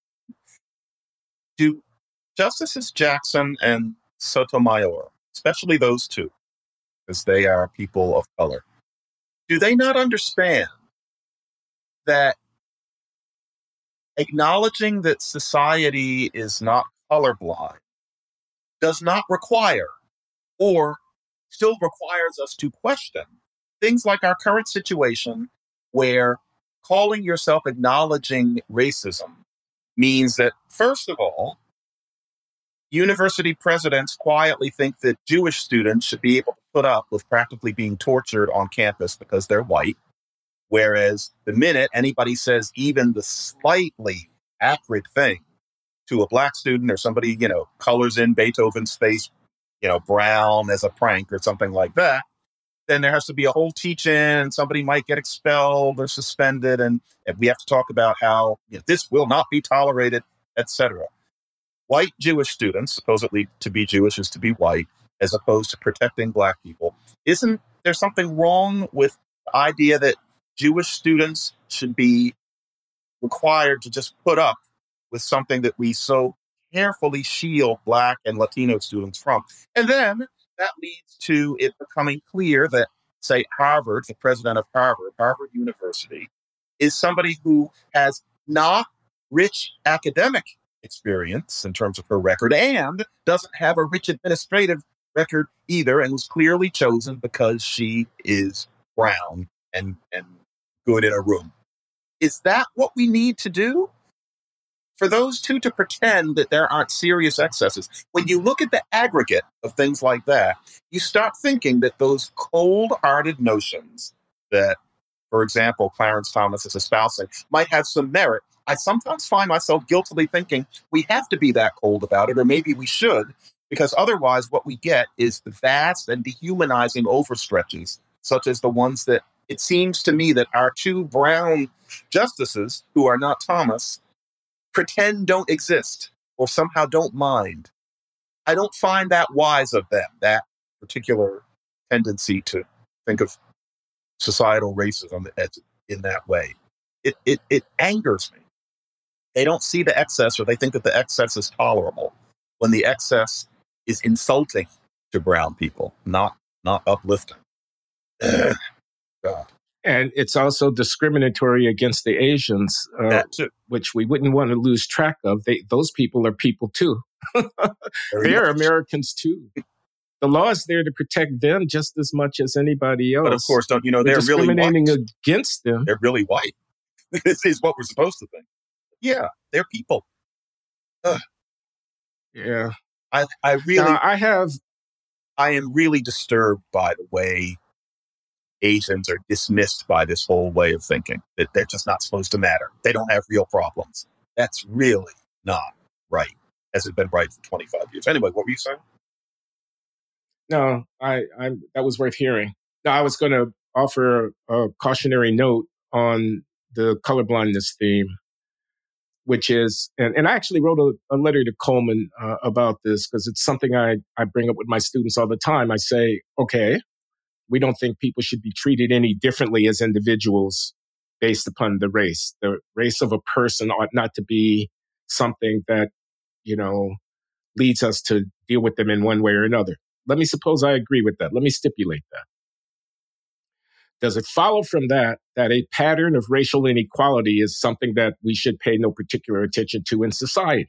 do Justices Jackson and Sotomayor, especially those two, because they are people of color, do they not understand that acknowledging that society is not colorblind does not require, or still requires us to question, things like our current situation, where calling yourself acknowledging racism means that, first of all, university presidents quietly think that Jewish students should be able to put up with practically being tortured on campus because they're white. Whereas the minute anybody says even the slightly acrid thing to a black student, or somebody, colors in Beethoven's face, brown as a prank or something like that, then there has to be a whole teach-in, somebody might get expelled or suspended, and we have to talk about how this will not be tolerated, etc. White Jewish students, supposedly to be Jewish is to be white, as opposed to protecting black people. Isn't there something wrong with the idea that Jewish students should be required to just put up with something that we so carefully shield Black and Latino students from. And then that leads to it becoming clear that, say, Harvard, the president of Harvard University, is somebody who has not rich academic experience in terms of her record and doesn't have a rich administrative record either, and was clearly chosen because she is brown and good in a room. Is that what we need to do? For those two to pretend that there aren't serious excesses. When you look at the aggregate of things like that, you start thinking that those cold-hearted notions that, for example, Clarence Thomas is espousing might have some merit. I sometimes find myself guiltily thinking we have to be that cold about it, or maybe we should, because otherwise what we get is the vast and dehumanizing overstretches, such as the ones that it seems to me that our two brown justices, who are not Thomas, pretend don't exist or somehow don't mind. I don't find that wise of them, that particular tendency to think of societal racism in that way. It angers me. They don't see the excess, or they think that the excess is tolerable when the excess is insulting to brown people, not uplifting. God. And it's also discriminatory against the Asians, which we wouldn't want to lose track of. Those people are people too. They're Americans too. The law is there to protect them just as much as anybody else. But of course, don't you know, they're discriminating really white. Against them. They're really white. This is what we're supposed to think. Yeah, they're people. Ugh. Yeah. I am really disturbed by the way Asians are dismissed by this whole way of thinking, that they're just not supposed to matter. They don't have real problems. That's really not right. Hasn't been right for 25 years. Anyway, what were you saying? No, that was worth hearing. No, I was going to offer a cautionary note on the colorblindness theme, which is, and I actually wrote a letter to Coleman about this, because it's something I bring up with my students all the time. I say, okay, we don't think people should be treated any differently as individuals based upon the race. The race of a person ought not to be something that, leads us to deal with them in one way or another. Let me suppose I agree with that. Let me stipulate that. Does it follow from that a pattern of racial inequality is something that we should pay no particular attention to in society?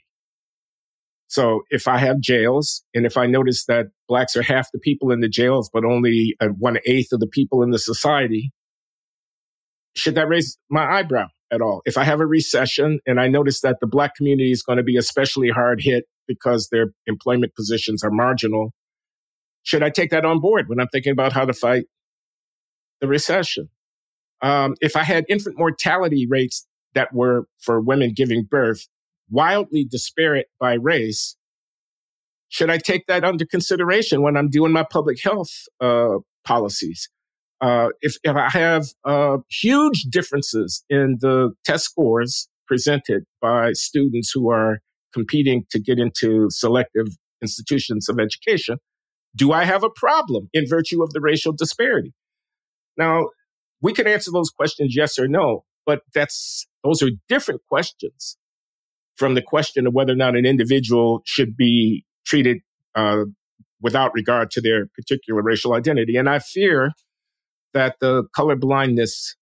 So if I have jails, and if I notice that Blacks are half the people in the jails, but only 1/8 of the people in the society, should that raise my eyebrow at all? If I have a recession and I notice that the Black community is going to be especially hard hit because their employment positions are marginal, should I take that on board when I'm thinking about how to fight the recession? If I had infant mortality rates that were, for women giving birth, wildly disparate by race, should I take that under consideration when I'm doing my public health policies? If I have huge differences in the test scores presented by students who are competing to get into selective institutions of education, do I have a problem in virtue of the racial disparity? Now, we can answer those questions yes or no, but those are different questions from the question of whether or not an individual should be treated without regard to their particular racial identity. And I fear that the colorblindness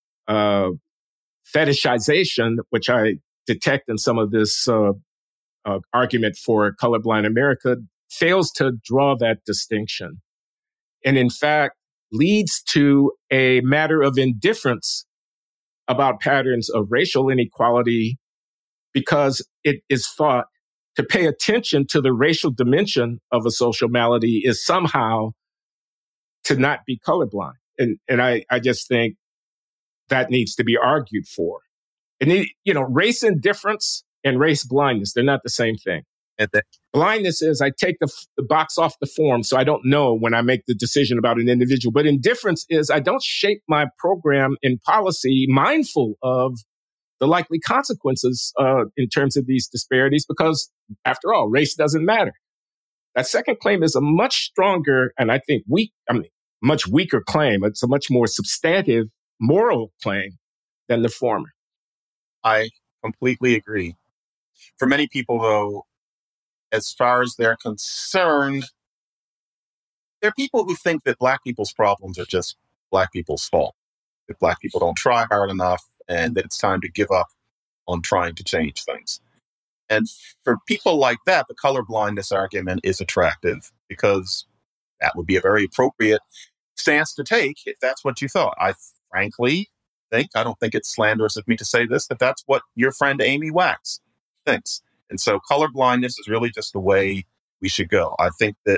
fetishization, which I detect in some of this argument for colorblind America, fails to draw that distinction. And in fact, leads to a matter of indifference about patterns of racial inequality, because it is thought to pay attention to the racial dimension of a social malady is somehow to not be colorblind. And I just think that needs to be argued for. And, race indifference and race blindness, they're not the same thing. Blindness is I take the box off the form so I don't know when I make the decision about an individual. But indifference is I don't shape my program in policy mindful of the likely consequences in terms of these disparities, because after all, race doesn't matter. That second claim is a much stronger and I think much weaker claim. It's a much more substantive moral claim than the former. I completely agree. For many people, though, as far as they're concerned, there are people who think that Black people's problems are just Black people's fault, that Black people don't try hard enough, and that it's time to give up on trying to change things. And for people like that, the colorblindness argument is attractive because that would be a very appropriate stance to take if that's what you thought. I frankly I don't think it's slanderous of me to say this, that that's what your friend Amy Wax thinks. And so colorblindness is really just the way we should go. I think that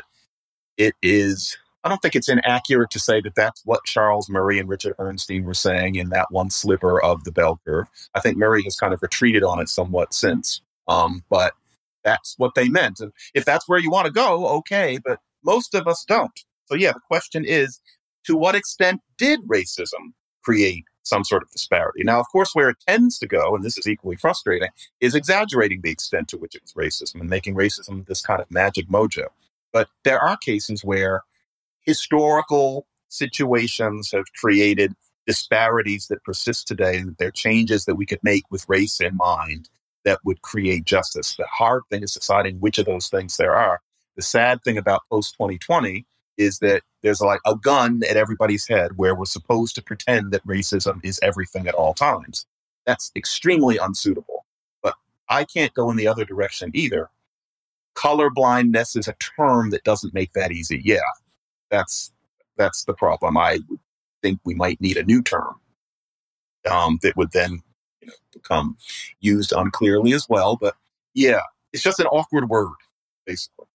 I don't think it's inaccurate to say that that's what Charles Murray and Richard Ernstein were saying in that one sliver of the bell curve. I think Murray has kind of retreated on it somewhat since. But that's what they meant. And if that's where you want to go, okay, but most of us don't. So yeah, the question is, to what extent did racism create some sort of disparity? Now, of course, where it tends to go, and this is equally frustrating, is exaggerating the extent to which it was racism and making racism this kind of magic mojo. But there are cases where historical situations have created disparities that persist today, and there are changes that we could make with race in mind that would create justice. The hard thing is deciding which of those things there are. The sad thing about post-2020 is that there's like a gun at everybody's head where we're supposed to pretend that racism is everything at all times. That's extremely unsuitable. But I can't go in the other direction either. Colorblindness is a term that doesn't make that easy. Yeah, that's the problem. I would think we might need a new term that would then become used unclearly as well. But yeah, it's just an awkward word, basically.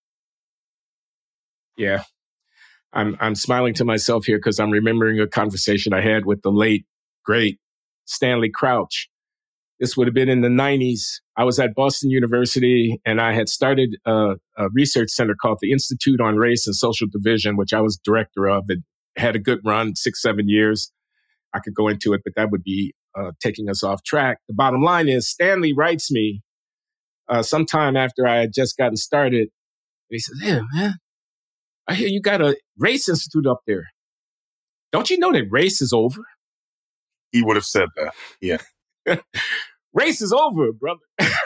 Yeah. I'm smiling to myself here because I'm remembering a conversation I had with the late, great Stanley Crouch. This would have been in the 90s. I was at Boston University, and I had started a research center called the Institute on Race and Social Division, which I was director of. It had a good run, 6-7 years. I could go into it, but that would be taking us off track. The bottom line is Stanley writes me sometime after I had just gotten started. And he says, "Yeah, man, I hear you got a race institute up there. Don't you know that race is over?" He would have said that. Yeah. Race is over, brother.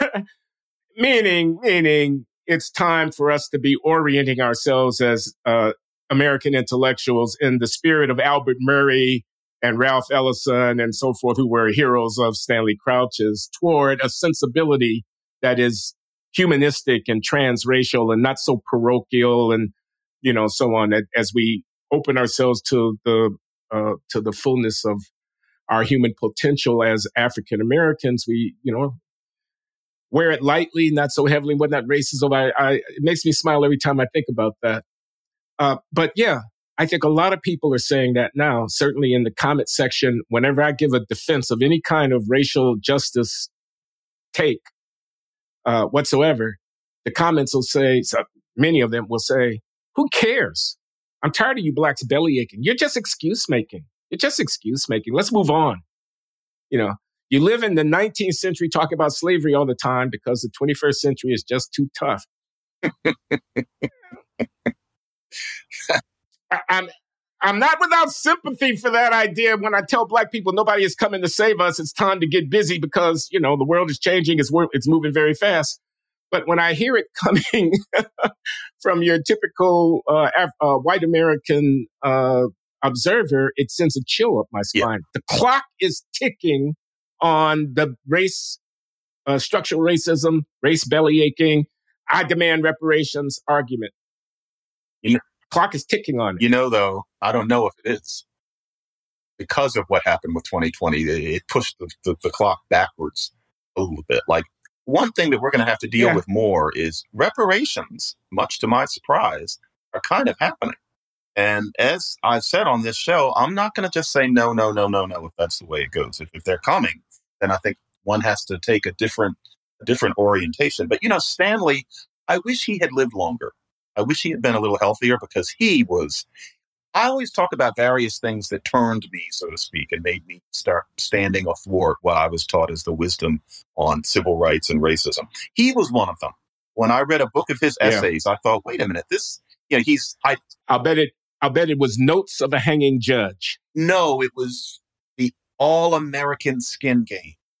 meaning it's time for us to be orienting ourselves as American intellectuals in the spirit of Albert Murray and Ralph Ellison and so forth, who were heroes of Stanley Crouch's, toward a sensibility that is humanistic and transracial and not so parochial and, so on, as we open ourselves to the fullness of our human potential as African Americans. We, wear it lightly, not so heavily, whatnot. Racism, it makes me smile every time I think about that. But yeah, I think a lot of people are saying that now, certainly in the comment section. Whenever I give a defense of any kind of racial justice take whatsoever, the comments will say, so many of them will say, "Who cares? I'm tired of you blacks belly aching. You're just excuse making. Let's move on." You live in the 19th century talking about slavery all the time because the 21st century is just too tough. I'm not without sympathy for that idea when I tell black people nobody is coming to save us. It's time to get busy because, the world is changing. It's moving very fast. But when I hear it coming from your typical white American observer, it sends a chill up my spine. Yeah. The clock is ticking on the race, structural racism, race belly aching, I demand reparations argument. Clock is ticking on it. Though, I don't know if it is. Because of what happened with 2020, it pushed the clock backwards a little bit. Like, one thing that we're going to have to deal with more is reparations, much to my surprise, are kind of happening. And as I've said on this show, I'm not going to just say no, if that's the way it goes. If they're coming, then I think one has to take a different orientation. But, Stanley, I wish he had lived longer. I wish he had been a little healthier because I always talk about various things that turned me, so to speak, and made me start standing athwart what I was taught as the wisdom on civil rights and racism. He was one of them. When I read a book of his essays, I thought, wait a minute, I'll bet it was Notes of a Hanging Judge. No, it was the All-American Skin Game.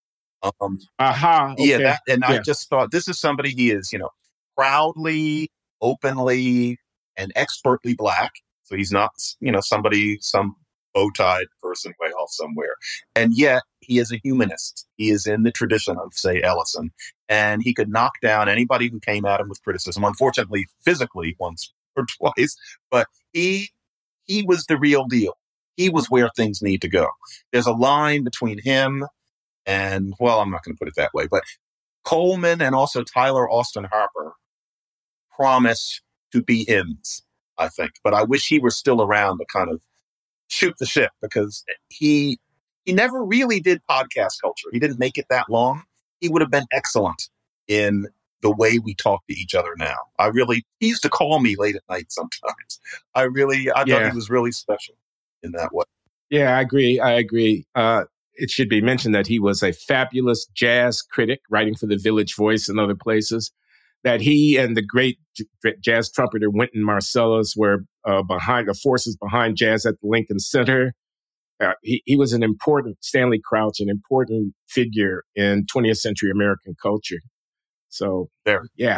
Yeah, Okay. I just thought this is somebody, he is, proudly, openly, and expertly Black. So he's not, somebody, some bow-tied person way off somewhere. And yet he is a humanist. He is in the tradition of, say, Ellison. And he could knock down anybody who came at him with criticism, unfortunately, physically once or twice. But he was the real deal. He was where things need to go. There's a line between him and, well, I'm not going to put it that way, but Coleman and also Tyler Austin Harper promise to be hims, I think. But I wish he were still around to kind of shoot the shit, because he never really did podcast culture. He didn't make it that long. He would have been excellent in the way we talk to each other now. He used to call me late at night sometimes. I thought he was really special in that way. Yeah, I agree. It should be mentioned that he was a fabulous jazz critic, writing for the Village Voice and other places. That he and the great jazz trumpeter Wynton Marsalis were behind the forces behind jazz at the Lincoln Center. He was an important, Stanley Crouch, an important figure in 20th century American culture. So, yeah.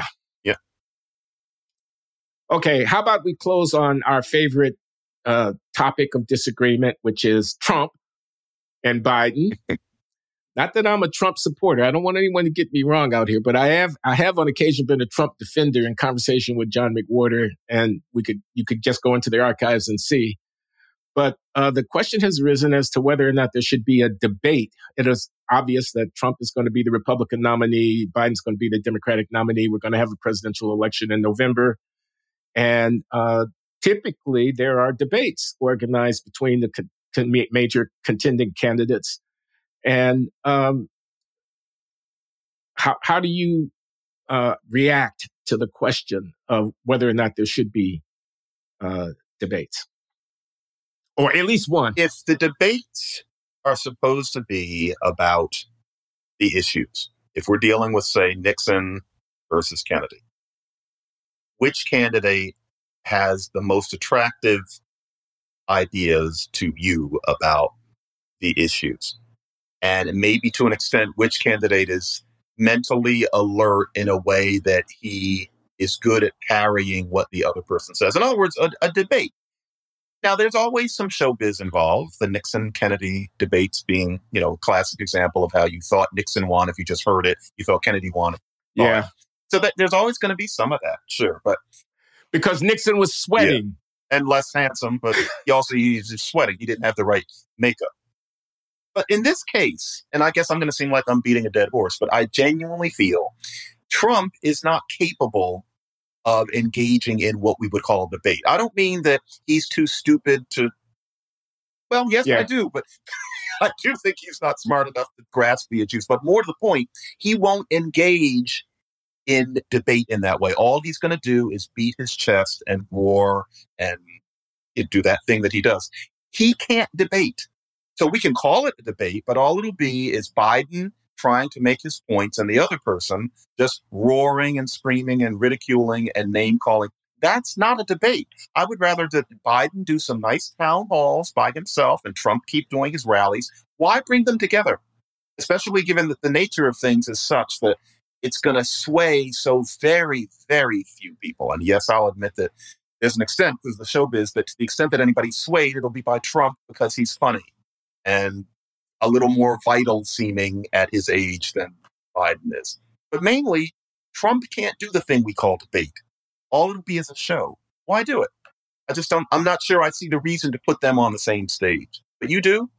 Okay, how about we close on our favorite topic of disagreement, which is Trump and Biden. Not that I'm a Trump supporter. I don't want anyone to get me wrong out here, but I have on occasion been a Trump defender in conversation with John McWhorter, and you could just go into the archives and see. But the question has arisen as to whether or not there should be a debate. It is obvious that Trump is going to be the Republican nominee. Biden's going to be the Democratic nominee. We're going to have a presidential election in November. And typically there are debates organized between the major contending candidates. And how do you react to the question of whether or not there should be debates? Or at least one. If the debates are supposed to be about the issues, if we're dealing with, say, Nixon versus Kennedy, which candidate has the most attractive ideas to you about the issues? And maybe to an extent, which candidate is mentally alert in a way that he is good at parrying what the other person says. In other words, a debate. Now, there's always some showbiz involved, the Nixon-Kennedy debates being, a classic example of how you thought Nixon won. If you just heard it, you thought Kennedy won. Yeah. So there's always going to be some of that, sure. But because Nixon was sweating. Yeah, and less handsome, but he's just sweating. He didn't have the right makeup. But in this case, and I guess I'm going to seem like I'm beating a dead horse, but I genuinely feel Trump is not capable of engaging in what we would call a debate. I don't mean that he's too stupid to, well, yes, I do, but I do think he's not smart enough to grasp the issues. But more to the point, he won't engage in debate in that way. All he's going to do is beat his chest and roar and do that thing that he does. He can't debate. So we can call it a debate, but all it'll be is Biden trying to make his points and the other person just roaring and screaming and ridiculing and name calling. That's not a debate. I would rather that Biden do some nice town halls by himself and Trump keep doing his rallies. Why bring them together? Especially given that the nature of things is such that it's going to sway so very, very few people. And yes, I'll admit that there's an extent, because the showbiz, that to the extent that anybody's swayed, it'll be by Trump because he's funny and a little more vital seeming at his age than Biden is. But mainly, Trump can't do the thing we call debate. All it'll be is a show. Why do it? I'm not sure I see the reason to put them on the same stage. But you do?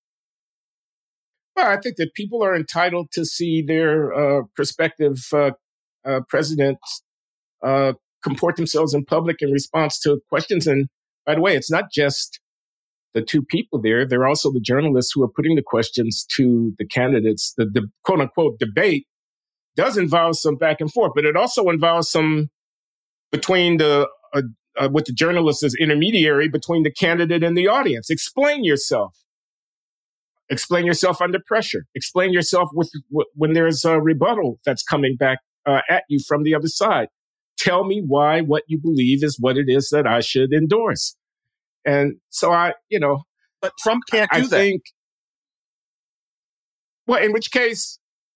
Well, I think that people are entitled to see their prospective presidents comport themselves in public in response to questions. And by the way, it's not just the two people there. There are also the journalists who are putting the questions to the candidates. The quote unquote debate does involve some back and forth, but it also involves some between with the journalist as intermediary between the candidate and the audience. Explain yourself. Explain yourself under pressure. Explain yourself when there's a rebuttal that's coming back at you from the other side. Tell me why what you believe is what it is that I should endorse. And so But Trump can't do that. Well, in which case,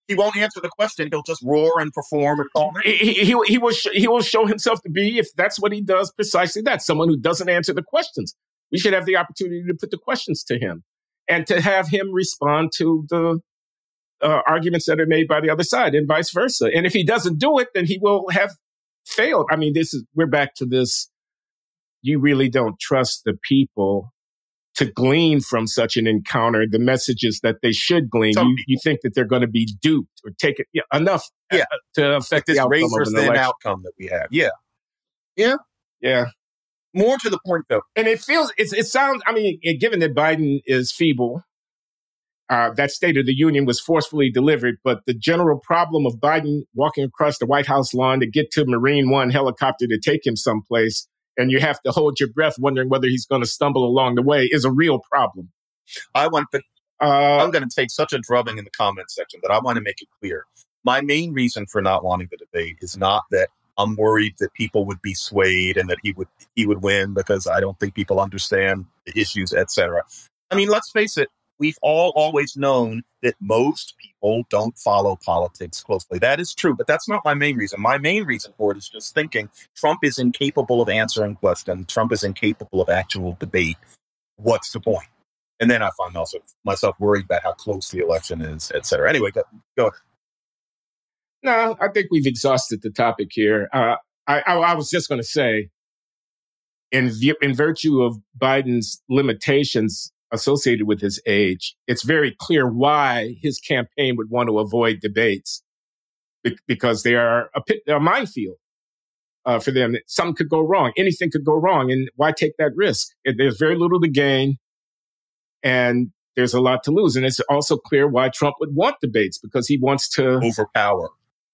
He won't answer the question. He'll just roar and perform and call me. He will show himself to be, if that's what he does, precisely that, someone who doesn't answer the questions. We should have the opportunity to put the questions to him and to have him respond to the arguments that are made by the other side and vice versa. And if he doesn't do it, then he will have failed. I mean, we're back to this. You really don't trust the people to glean from such an encounter the messages that they should glean. You think that they're going to be duped or take it enough to affect this the outcome razor of an thin election. outcome that we have. Yeah. More to the point, though. And it sounds, I mean, given that Biden is feeble, that State of the Union was forcefully delivered, but the general problem of Biden walking across the White House lawn to get to Marine One helicopter to take him someplace, and you have to hold your breath wondering whether he's going to stumble along the way, is a real problem. I'm going to take such a drubbing in the comment section that I want to make it clear. My main reason for not wanting the debate is not that I'm worried that people would be swayed and that he would win, because I don't think people understand the issues, etc. I mean, let's face it. We've all always known that most people don't follow politics closely. That is true, but that's not my main reason. My main reason for it is just thinking Trump is incapable of answering questions. Trump is incapable of actual debate. What's the point? And then I find myself worried about how close the election is, et cetera. Anyway, go ahead. No, I think we've exhausted the topic here. I was just going to say, in virtue of Biden's limitations associated with his age, it's very clear why his campaign would want to avoid debates, because they are a minefield for them. Something could go wrong. Anything could go wrong. And why take that risk? There's very little to gain, and there's a lot to lose. And it's also clear why Trump would want debates, because he wants to overpower.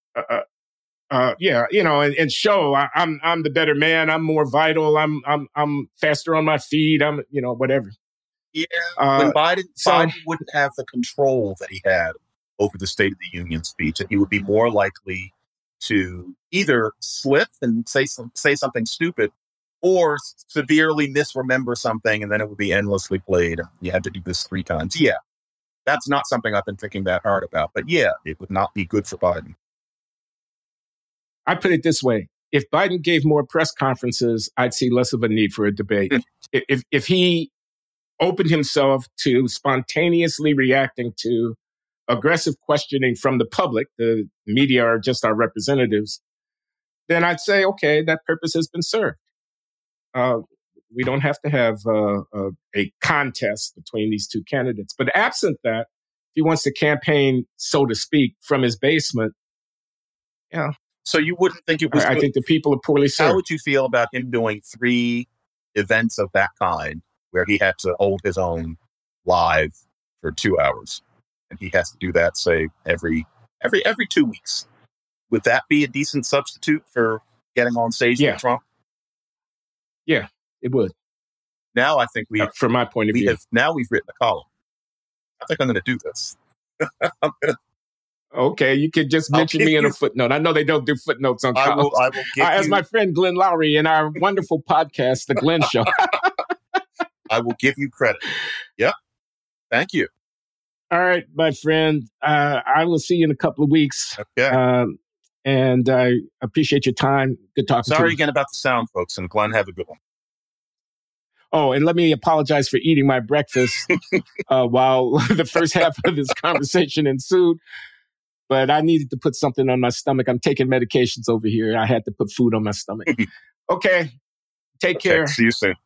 And show I'm the better man. I'm more vital. I'm faster on my feet. I'm whatever. Yeah, when Biden wouldn't have the control that he had over the State of the Union speech, and he would be more likely to either slip and say something stupid, or severely misremember something, and then it would be endlessly played. You had to do this 3 times. Yeah, that's not something I've been thinking that hard about. But yeah, it would not be good for Biden. I put it this way. If Biden gave more press conferences, I'd see less of a need for a debate. If he opened himself to spontaneously reacting to aggressive questioning from the public, the media are just our representatives, then I'd say, okay, that purpose has been served. We don't have to have a contest between these two candidates. But absent that, if he wants to campaign, so to speak, from his basement, yeah. So you wouldn't think it was... I think the people are poorly served. How would you feel about him doing 3 events of that kind, where he had to hold his own live for 2 hours, and he has to do that, say, every 2 weeks? Would that be a decent substitute for getting on stage with Trump? Yeah, it would. Now I think from my point of view, we've written a column. I think I'm going to do this. Okay, you could just mention me in a footnote. I know they don't do footnotes on columns. I will give as my friend Glenn Lowry in our wonderful podcast, The Glenn Show. I will give you credit. Yep. Thank you. All right, my friend. I will see you in a couple of weeks. Okay. And I appreciate your time. Good talking to you. Sorry again about the sound, folks. And Glenn, have a good one. Oh, and let me apologize for eating my breakfast while the first half of this conversation ensued. But I needed to put something on my stomach. I'm taking medications over here. I had to put food on my stomach. Okay. Take care. See you soon.